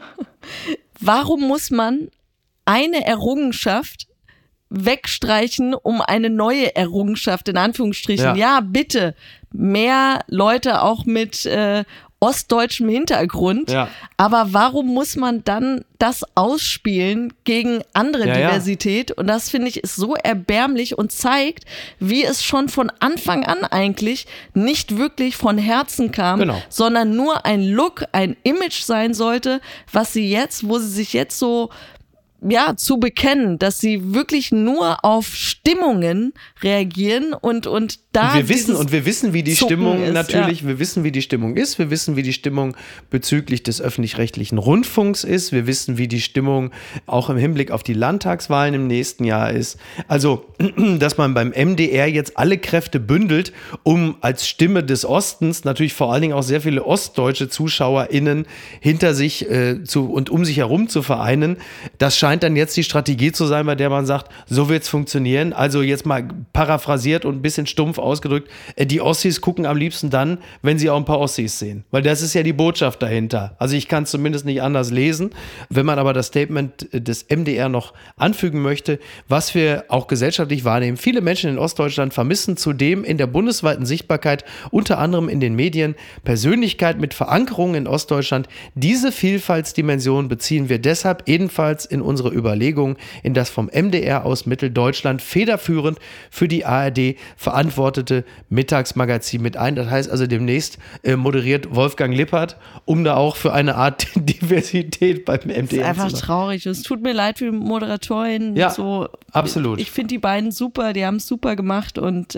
[SPEAKER 3] Warum muss man eine Errungenschaft wegstreichen, um eine neue Errungenschaft, in Anführungsstrichen? Ja, bitte, mehr Leute auch mit ostdeutschem Hintergrund, aber warum muss man dann das ausspielen gegen andere Diversität? Und das, finde ich, ist so erbärmlich und zeigt, wie es schon von Anfang an eigentlich nicht wirklich von Herzen kam, sondern nur ein Look, ein Image sein sollte, was sie jetzt, wo sie sich jetzt so zu bekennen, dass sie wirklich nur auf Stimmungen reagieren und da
[SPEAKER 1] wir wissen, wie die Stimmung ist, natürlich, wir wissen, wie die Stimmung ist, wir wissen, wie die Stimmung bezüglich des öffentlich-rechtlichen Rundfunks ist, wir wissen, wie die Stimmung auch im Hinblick auf die Landtagswahlen im nächsten Jahr ist. Also, dass man beim MDR jetzt alle Kräfte bündelt, um als Stimme des Ostens natürlich vor allen Dingen auch sehr viele ostdeutsche ZuschauerInnen hinter sich und um sich herum zu vereinen, das scheint dann jetzt die Strategie zu sein, bei der man sagt, so wird es funktionieren. Also jetzt mal paraphrasiert und ein bisschen stumpf ausgedrückt, die Ossis gucken am liebsten dann, wenn sie auch ein paar Ossis sehen. Weil das ist ja die Botschaft dahinter. Also ich kann es zumindest nicht anders lesen. Wenn man aber das Statement des MDR noch anfügen möchte, was wir auch gesellschaftlich wahrnehmen, viele Menschen in Ostdeutschland vermissen zudem in der bundesweiten Sichtbarkeit, unter anderem in den Medien, Persönlichkeit mit Verankerung in Ostdeutschland. Diese Vielfaltsdimension beziehen wir deshalb ebenfalls in unsere Überlegungen in das vom MDR aus Mitteldeutschland federführend für die ARD verantwortete Mittagsmagazin mit ein. Das heißt also, demnächst moderiert Wolfgang Lippert, um da auch für eine Art Diversität beim MDR zu machen.
[SPEAKER 3] Das ist einfach traurig. Es tut mir leid für die Moderatorin.
[SPEAKER 1] Ja, so. Absolut.
[SPEAKER 3] Ich finde die beiden super, die haben es super gemacht und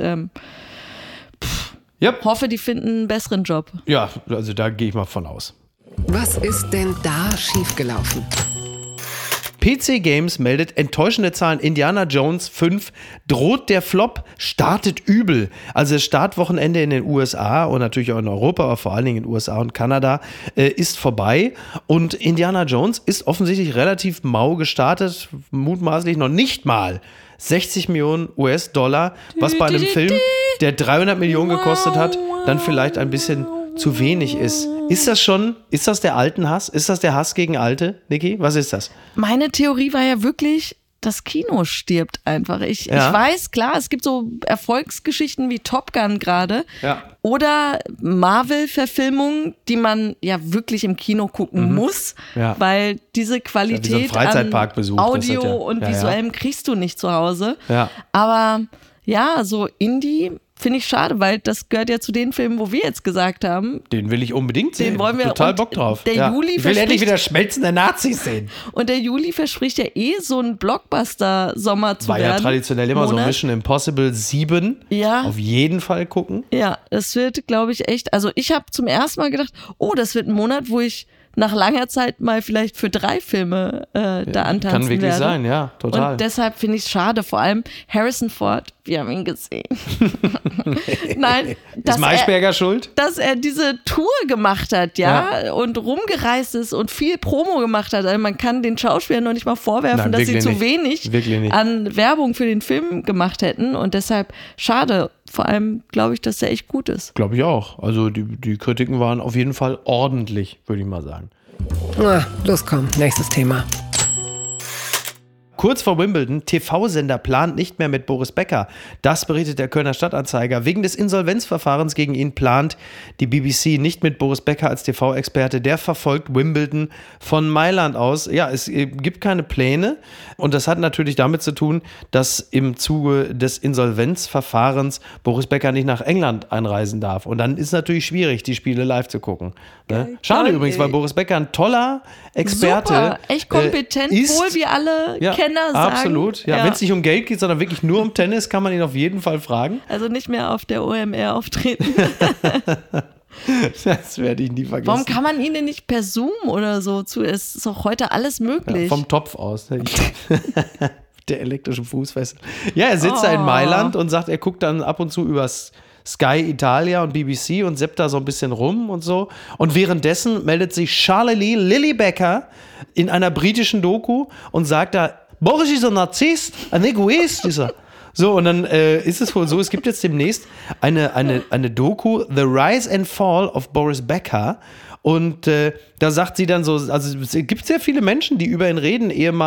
[SPEAKER 3] hoffe, die finden einen besseren Job.
[SPEAKER 1] Ja, also da gehe ich mal von aus.
[SPEAKER 2] Was ist denn da schiefgelaufen?
[SPEAKER 1] PC Games meldet enttäuschende Zahlen. Indiana Jones 5 droht der Flop, startet übel. Also das Startwochenende in den USA und natürlich auch in Europa, aber vor allen Dingen in den USA und Kanada ist vorbei. Und Indiana Jones ist offensichtlich relativ mau gestartet, mutmaßlich noch nicht mal 60 Millionen US-Dollar, was bei einem Film, der 300 Millionen gekostet hat, dann vielleicht ein bisschen zu wenig ist. Ist das der alten Hass? Ist das der Hass gegen Alte, Niki? Was ist das?
[SPEAKER 3] Meine Theorie war ja wirklich, das Kino stirbt einfach. Ich weiß, klar, es gibt so Erfolgsgeschichten wie Top Gun gerade oder Marvel-Verfilmungen, die man ja wirklich im Kino gucken muss, weil diese Qualität an Audio und Visuellem kriegst du nicht zu Hause. Ja. Aber so Indie finde ich schade, weil das gehört ja zu den Filmen, wo wir jetzt gesagt haben.
[SPEAKER 1] Den will ich unbedingt sehen.
[SPEAKER 3] Den wollen wir
[SPEAKER 1] total Bock drauf.
[SPEAKER 3] Ich
[SPEAKER 1] will endlich wieder schmelzende Nazis sehen.
[SPEAKER 3] Und der Juli verspricht ja so ein Blockbuster-Sommer zu werden.
[SPEAKER 1] War ja traditionell immer so Mission Impossible 7. Ja. Auf jeden Fall gucken.
[SPEAKER 3] Ja, das wird, glaube ich, echt. Also ich habe zum ersten Mal gedacht, das wird ein Monat, wo ich nach langer Zeit mal vielleicht für 3 Filme da antanzen
[SPEAKER 1] Kann wirklich
[SPEAKER 3] werde.
[SPEAKER 1] sein, ja, total.
[SPEAKER 3] Und deshalb finde ich es schade, vor allem Harrison Ford, wir haben ihn gesehen. Nein,
[SPEAKER 1] ist Maischberger schuld?
[SPEAKER 3] dass er diese Tour gemacht hat, und rumgereist ist und viel Promo gemacht hat. Also man kann den Schauspielern noch nicht mal vorwerfen, dass sie zu wenig an Werbung für den Film gemacht hätten und deshalb schade. Vor allem glaube ich, dass er echt gut ist.
[SPEAKER 1] Glaube ich auch. Also die Kritiken waren auf jeden Fall ordentlich, würde ich mal sagen.
[SPEAKER 2] Na, los komm, nächstes Thema.
[SPEAKER 1] Kurz vor Wimbledon, TV-Sender plant nicht mehr mit Boris Becker. Das berichtet der Kölner Stadtanzeiger. Wegen des Insolvenzverfahrens gegen ihn plant die BBC nicht mit Boris Becker als TV-Experte. Der verfolgt Wimbledon von Mailand aus. Ja, es gibt keine Pläne und das hat natürlich damit zu tun, dass im Zuge des Insolvenzverfahrens Boris Becker nicht nach England einreisen darf. Und dann ist es natürlich schwierig, die Spiele live zu gucken. Ne? Schade übrigens, weil Boris Becker ein toller Experte
[SPEAKER 3] Super, echt kompetent, wohl wie alle Kenner sagen.
[SPEAKER 1] Absolut, ja. Wenn es nicht um Geld geht, sondern wirklich nur um Tennis, kann man ihn auf jeden Fall fragen.
[SPEAKER 3] Also nicht mehr auf der OMR auftreten.
[SPEAKER 1] Das werde ich nie vergessen.
[SPEAKER 3] Warum kann man ihn denn nicht per Zoom oder so zu? Es ist doch heute alles möglich.
[SPEAKER 1] Ja, vom Topf aus. Der elektrischen Fußfessel. Ja, er sitzt da in Mailand und sagt, er guckt dann ab und zu übers Sky Italia und BBC und seppt da so ein bisschen rum und so. Und währenddessen meldet sich Charlie Lily Becker in einer britischen Doku und sagt da, Boris ist ein Narzisst, ein Egoist ist er. So, und dann ist es wohl so, es gibt jetzt demnächst eine Doku, The Rise and Fall of Boris Becker. Und da sagt sie dann so, also es gibt sehr viele Menschen, die über ihn reden,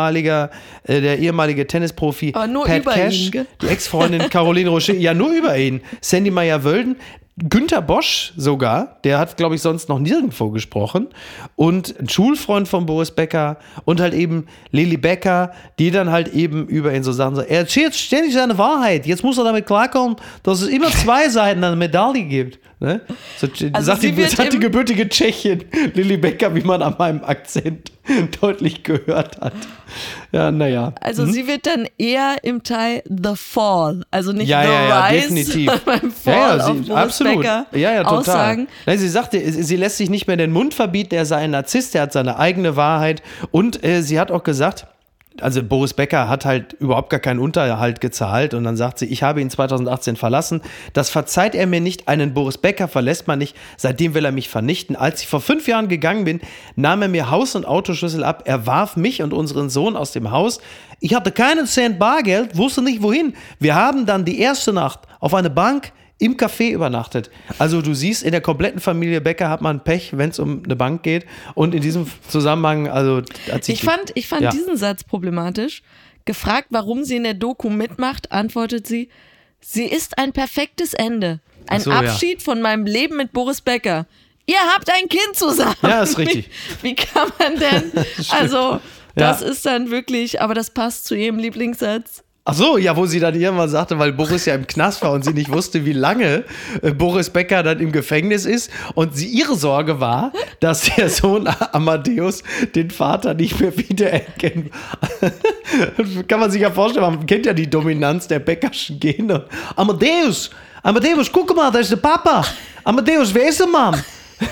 [SPEAKER 1] der ehemalige Tennisprofi Pat Cash, die Ex-Freundin Caroline Rocher, ja nur über ihn, Sandy Meyer-Wölden, Günther Bosch sogar, der hat, glaube ich, sonst noch nirgendwo gesprochen und ein Schulfreund von Boris Becker und halt eben Lily Becker, die dann halt eben über ihn so sagen, so, er erzählt ständig seine Wahrheit, jetzt muss er damit klarkommen, dass es immer 2 Seiten einer Medaille gibt. Ne? So, also sagt die gebürtige Tschechin Lily Becker, wie man an meinem Akzent deutlich gehört hat. Ja, naja.
[SPEAKER 3] Also sie wird dann eher im Teil The Fall, also nicht The Rise,
[SPEAKER 1] definitiv.
[SPEAKER 3] beim Fall auf Boris
[SPEAKER 1] absolut.
[SPEAKER 3] Becker
[SPEAKER 1] total.
[SPEAKER 3] aussagen.
[SPEAKER 1] Nein, sie sagte, sie lässt sich nicht mehr den Mund verbieten, er sei ein Narzisst, er hat seine eigene Wahrheit und sie hat auch gesagt, also Boris Becker hat halt überhaupt gar keinen Unterhalt gezahlt und dann sagt sie, ich habe ihn 2018 verlassen. Das verzeiht er mir nicht. Einen Boris Becker verlässt man nicht. Seitdem will er mich vernichten. Als ich vor 5 Jahren gegangen bin, nahm er mir Haus- und Autoschlüssel ab. Er warf mich und unseren Sohn aus dem Haus. Ich hatte keinen Cent Bargeld, wusste nicht wohin. Wir haben dann die erste Nacht auf eine Bank im Café übernachtet. Also du siehst, in der kompletten Familie Becker hat man Pech, wenn es um eine Bank geht. Und in diesem Zusammenhang, also
[SPEAKER 3] ich fand diesen Satz problematisch. Gefragt, warum sie in der Doku mitmacht, antwortet sie, sie ist ein perfektes Ende. Ein Abschied von meinem Leben mit Boris Becker. Ihr habt ein Kind zusammen.
[SPEAKER 1] Ja, ist richtig.
[SPEAKER 3] Wie kann man denn? Also, das ist dann wirklich, aber das passt zu ihrem Lieblingssatz.
[SPEAKER 1] Ach so, ja, wo sie dann irgendwann sagte, weil Boris ja im Knast war und sie nicht wusste, wie lange Boris Becker dann im Gefängnis ist und ihre Sorge war, dass der Sohn Amadeus den Vater nicht mehr wiedererkennt. Kann man sich ja vorstellen, man kennt ja die Dominanz der Beckerschen Gene. Amadeus, guck mal, da ist der Papa. Amadeus, wer ist der Mann?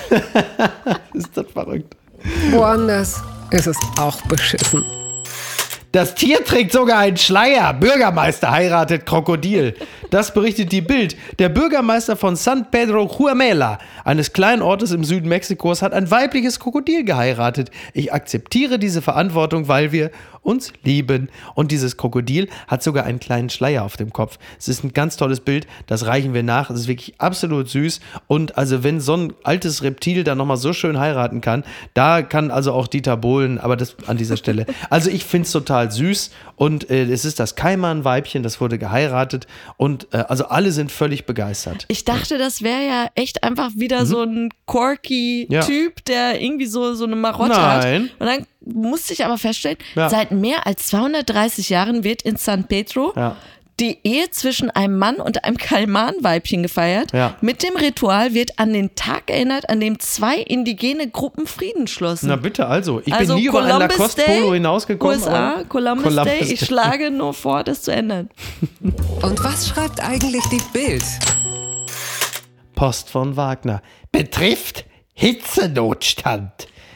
[SPEAKER 1] Ist das verrückt.
[SPEAKER 2] Woanders ist es auch beschissen.
[SPEAKER 1] Das Tier trägt sogar einen Schleier. Bürgermeister heiratet Krokodil. Das berichtet die Bild. Der Bürgermeister von San Pedro Juamela, eines kleinen Ortes im Süden Mexikos, hat ein weibliches Krokodil geheiratet. Ich akzeptiere diese Verantwortung, weil wir uns lieben. Und dieses Krokodil hat sogar einen kleinen Schleier auf dem Kopf. Es ist ein ganz tolles Bild. Das reichen wir nach. Es ist wirklich absolut süß. Und also wenn so ein altes Reptil dann nochmal so schön heiraten kann, da kann also auch Dieter Bohlen, aber das an dieser Stelle. Also ich finde es total süß und es ist das Kaiman-Weibchen, das wurde geheiratet und also alle sind völlig begeistert.
[SPEAKER 3] Ich dachte, das wäre ja echt einfach wieder so ein quirky Typ, der irgendwie so eine Marotte hat. Und dann musste ich aber feststellen, seit mehr als 230 Jahren wird in San Pedro die Ehe zwischen einem Mann und einem Kaiman-Weibchen gefeiert. Ja. Mit dem Ritual wird an den Tag erinnert, an dem 2 indigene Gruppen Frieden schlossen.
[SPEAKER 1] Na bitte, also. Ich bin nie über ein Lacoste-Polo hinausgekommen.
[SPEAKER 3] USA, Columbus Day. Ich schlage nur vor, das zu ändern.
[SPEAKER 2] Und was schreibt eigentlich die Bild?
[SPEAKER 1] Post von Wagner. Betrifft Hitzenotstand.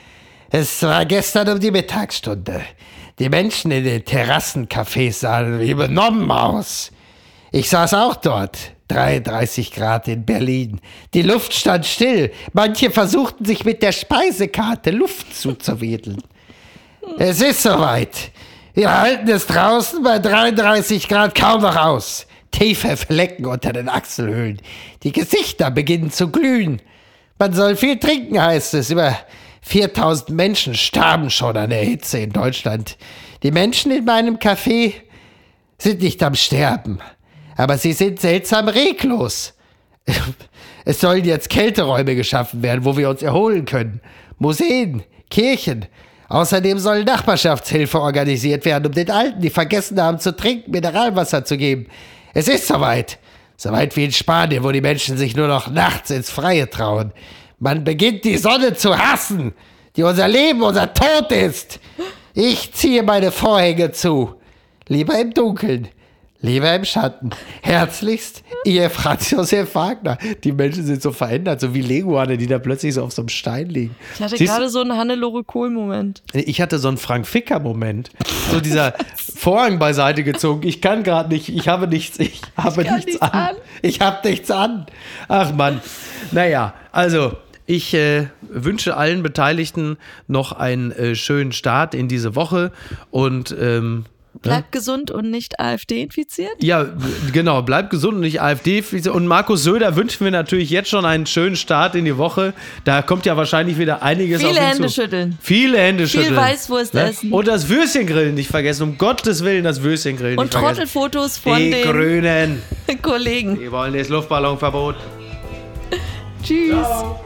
[SPEAKER 4] Es war gestern um die Mittagsstunde. Die Menschen in den Terrassencafés sahen wie benommen aus. Ich saß auch dort. 33 Grad in Berlin. Die Luft stand still. Manche versuchten sich mit der Speisekarte Luft zuzuwedeln. Es ist soweit. Wir halten es draußen bei 33 Grad kaum noch aus. Tiefe Flecken unter den Achselhöhlen. Die Gesichter beginnen zu glühen. Man soll viel trinken, heißt es. Über 4000 Menschen starben schon an der Hitze in Deutschland. Die Menschen in meinem Café sind nicht am Sterben. Aber sie sind seltsam reglos. Es sollen jetzt Kälteräume geschaffen werden, wo wir uns erholen können. Museen, Kirchen. Außerdem soll Nachbarschaftshilfe organisiert werden, um den Alten, die vergessen haben zu trinken, Mineralwasser zu geben. Es ist soweit. Soweit wie in Spanien, wo die Menschen sich nur noch nachts ins Freie trauen. Man beginnt die Sonne zu hassen, die unser Leben, unser Tod ist. Ich ziehe meine Vorhänge zu. Lieber im Dunkeln. Lieber im Schatten. Herzlichst, Ihr Franz Josef Wagner. Die Menschen sind so verändert, so wie Leguane, die da plötzlich so auf so einem Stein liegen.
[SPEAKER 3] Ich hatte gerade so einen Hannelore Kohl-Moment.
[SPEAKER 1] Ich hatte so einen Frank Ficker-Moment. So dieser Vorhang beiseite gezogen. Ich kann gerade nicht, ich habe nichts an. Ich habe nichts an. Ach Mann. Naja, also ich wünsche allen Beteiligten noch einen schönen Start in diese Woche und
[SPEAKER 3] bleibt gesund und nicht AfD infiziert?
[SPEAKER 1] Ja, genau, bleibt gesund und nicht AfD infiziert. Und Markus Söder wünschen wir natürlich jetzt schon einen schönen Start in die Woche. Da kommt ja wahrscheinlich wieder einiges auf ihn zu.
[SPEAKER 3] Viele Hände schütteln.
[SPEAKER 1] Viele Hände schütteln.
[SPEAKER 3] Viel Weißwurst essen.
[SPEAKER 1] Und das Würstchengrillen nicht vergessen. Um Gottes Willen das Würstchengrillen nicht vergessen.
[SPEAKER 3] Und Trottelfotos von
[SPEAKER 1] die
[SPEAKER 3] den
[SPEAKER 1] Grünen
[SPEAKER 3] Kollegen.
[SPEAKER 1] Die wollen das Luftballonverbot.
[SPEAKER 3] Tschüss.
[SPEAKER 1] Ciao.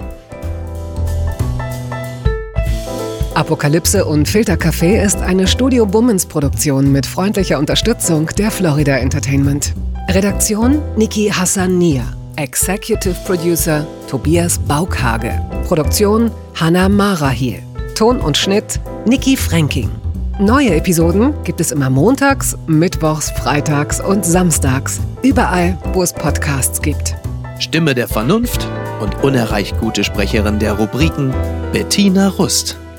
[SPEAKER 2] Apokalypse und Filtercafé ist eine Studio Bummens Produktion mit freundlicher Unterstützung der Florida Entertainment. Redaktion Niki Hassania. Executive Producer Tobias Baukhage. Produktion Hannah Marahiel. Ton und Schnitt Niki Fränking. Neue Episoden gibt es immer montags, mittwochs, freitags und samstags. Überall, wo es Podcasts gibt.
[SPEAKER 5] Stimme der Vernunft und unerreicht gute Sprecherin der Rubriken Bettina Rust.